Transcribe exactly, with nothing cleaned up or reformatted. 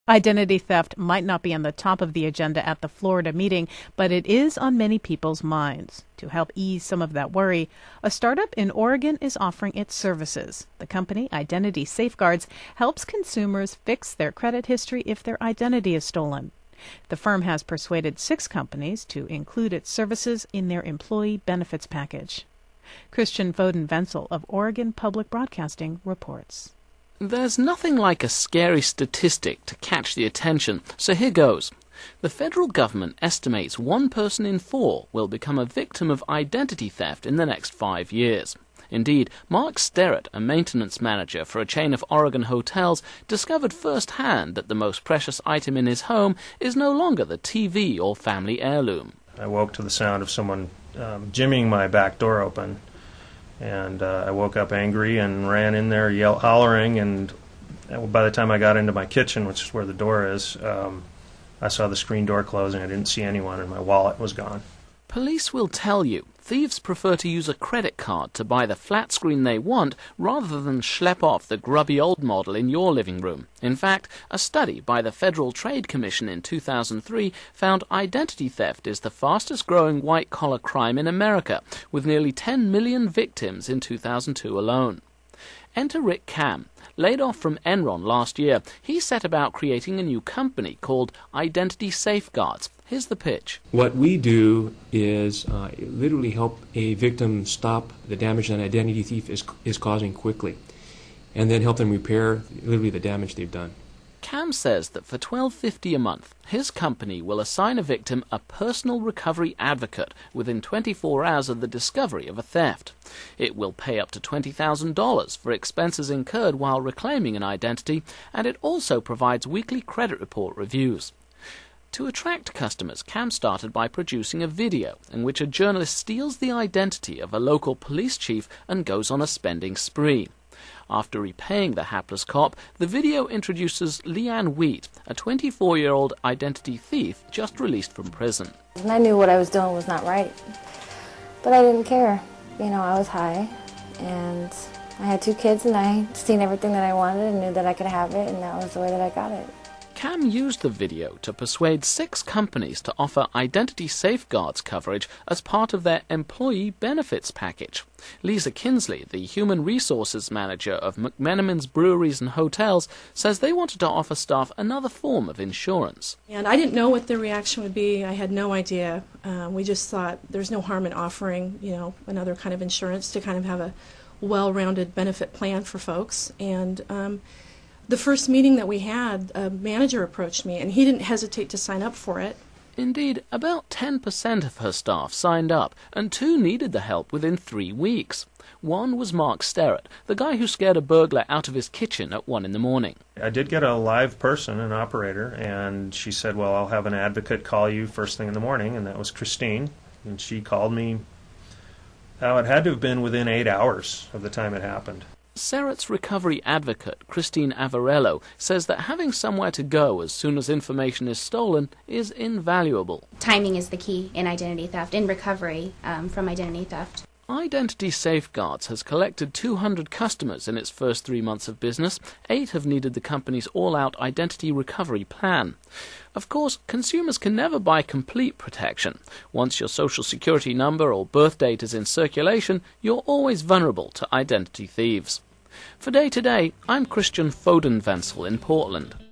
Identity theft might not be on the top of the agenda at the Florida meeting, but it is on many people's minds. To help ease some of that worry, a startup in Oregon is offering its services. The company, Identity Safeguards, helps consumers fix their credit history if their identity is stolen. The firm has persuaded six companies to include its services in their employee benefits package. Christian Foden-Wenzel of Oregon Public Broadcasting reports. There's nothing like a scary statistic to catch the attention, so here goes. The federal government estimates one person in four will become a victim of identity theft in the next five years. Indeed, Mark Sterrett, a maintenance manager for a chain of Oregon hotels, discovered firsthand that the most precious item in his home is no longer the T V or family heirloom. I woke to the sound of someone um, jimmying my back door open. And uh, I woke up angry and ran in there yell, hollering, and by the time I got into my kitchen, which is where the door is, um, I saw the screen door closing. I didn't see anyone, and my wallet was gone. Police will tell you thieves prefer to use a credit card to buy the flat screen they want rather than schlep off the grubby old model in your living room. In fact, a study by the Federal Trade Commission in two thousand three found identity theft is the fastest growing white-collar crime in America, with nearly ten million victims in two thousand two alone. Enter Rick Kam. Laid off from Enron last year, he set about creating a new company called Identity Safeguards. Here's the pitch. What we do is uh, literally help a victim stop the damage an identity thief is, is causing quickly, and then help them repair literally the damage they've done. Kam says that for twelve dollars and fifty cents a month, his company will assign a victim a personal recovery advocate within twenty-four hours of the discovery of a theft. It will pay up to twenty thousand dollars for expenses incurred while reclaiming an identity, and it also provides weekly credit report reviews. To attract customers, Kam started by producing a video in which a journalist steals the identity of a local police chief and goes on a spending spree. After repaying the hapless cop, the video introduces Leanne Wheat, a twenty-four-year-old identity thief just released from prison. And I knew what I was doing was not right, but I didn't care. You know, I was high, and I had two kids, and I seen everything that I wanted and knew that I could have it, and that was the way that I got it. Kam used the video to persuade six companies to offer Identity Safeguards coverage as part of their employee benefits package. Lisa Kinsley, the human resources manager of McMenamin's Breweries and Hotels, says they wanted to offer staff another form of insurance. And I didn't know what their reaction would be. I had no idea. Um, we just thought there's no harm in offering, you know, another kind of insurance to kind of have a well-rounded benefit plan for folks. And um, the first meeting that we had, a manager approached me, and he didn't hesitate to sign up for it. Indeed, about ten percent of her staff signed up, and two needed the help within three weeks. One was Mark Sterrett, the guy who scared a burglar out of his kitchen at one in the morning. I did get a live person, an operator, and she said, well, I'll have an advocate call you first thing in the morning, and that was Christine. And she called me, oh, it had to have been within eight hours of the time it happened. Sterrett's recovery advocate, Christine Avarello, says that having somewhere to go as soon as information is stolen is invaluable. Timing is the key in identity theft, in recovery um, from identity theft. Identity Safeguards has collected two hundred customers in its first three months of business. Eight have needed the company's all-out identity recovery plan. Of course, consumers can never buy complete protection. Once your social security number or birth date is in circulation, you're always vulnerable to identity thieves. For Day to Day, I'm Christian Foden-Wenzel in Portland.